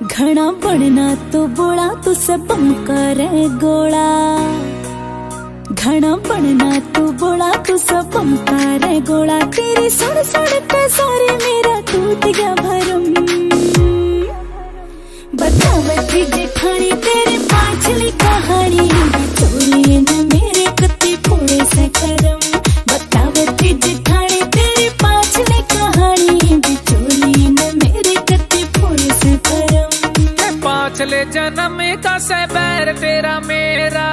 घना बनना तो बोला तू सब करे गोला। घना बनना तो बोला तू सब करे गोला। तेरी सुन सुन के सारे मेरा टूट गया भरम। बतावती जेठानी तेरे पाछली कहानी, चोरी न मेरे कत्ती फोड़े से करम। बतावती जेठानी तेरी पाछली कहानी, चोरी न मेरे कत्ती फोड़े से करम। पाछले जन्म का से बैर तेरा मेरा,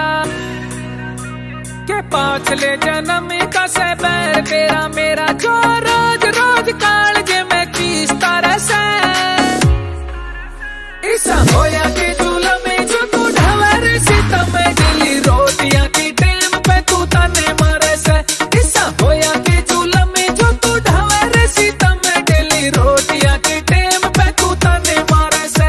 के पाछले जन्म का से बैर तेरा मेरा। जो रोज रोज कालजे में चीसता रसे, ऐसा होया कि चूल्हा में जो तू ढवर सीता में दिली रोटियां की टेम पे तू ताने मारे से। ऐसा होया कि चूल्हा में जो तू ढवर सीता में दिली रोटियां की टेम पे तू ताने मारे से।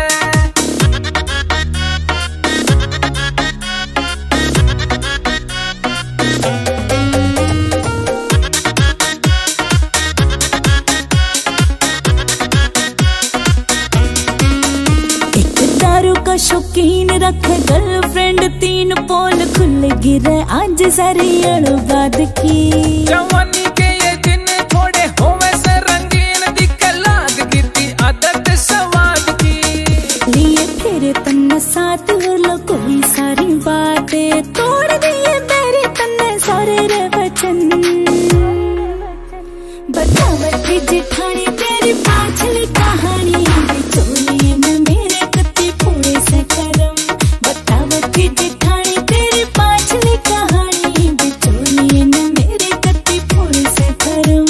का शौकीन रख गर्लफ्रेंड, तीन पोल खुल गिरे आज सारी अड़बाद की। जवानी के ये दिन थोड़े होवे से रंगीन, दिखे लाग गिरती आदत सवाद की। लिए फिर तन्ने साथ लो कोई सारी बातें, तोड़ दिए मेरे तन्ने सारे रे वचन। बतावती जेठानी तेरी पाछली कहानी, चोरी न मेरे कत्ती फोड़े से करम। बतावती जेठानी तेरी पाछली कहानी, चोरी न मेरे कत्ती फोड़े से करम।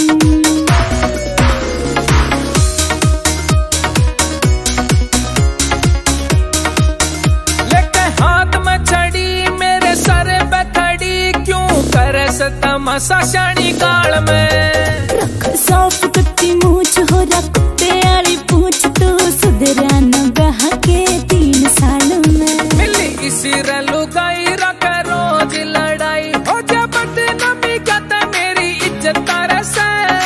लेके हाथ में छड़ी मेरे सर पे खड़ी, क्यों करे से तमाशा शानी काल में। रख साफ कच्ची मूछ हो रख तेरी पूछ, तो सुधरा न बहा के 3 साल में। मिली इसी रलुगाई रख रोज लड़ाई, हो जा बदनामी कहता मेरी इज्जत तरसे।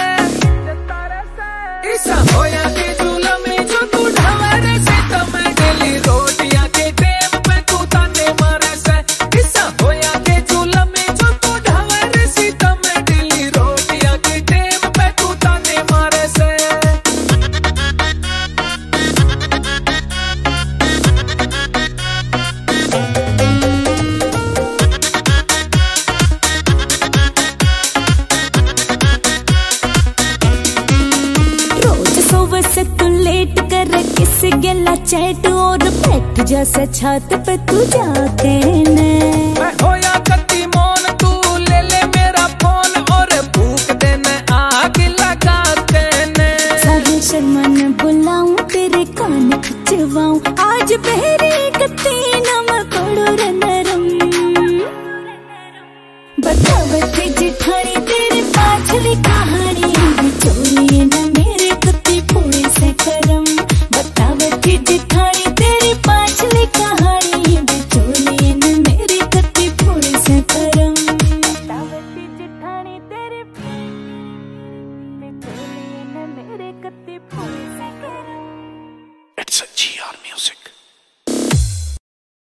ऐसा होया कि चूल्हा में जो तू ढवर सीता में डेली रोटियां के टेम पे तू ताने मारे से। ऐसा होया कि चूल्हा में जो तू ढवर सीता में डेली रोटियां के टेम पे तू ताने मारे से। रोज सुबह से तू लेट कर किस गेला चैट, और बैठ जैसे छत पे तू जाके ने। मैं होया कत्ती मोन तू ले ले मेरा फोन, और भूख देने आग लगा देने। सारे शर्मन बुलाऊं तेरे कान खिंचवाऊं, आज बहरी कत्ती नम पड़ो रे नरम। बतावती जेठानी तेरी पाछली कहानी, चोरी न मेरे कत्ती फोड़े से करम। बतावती जेठानी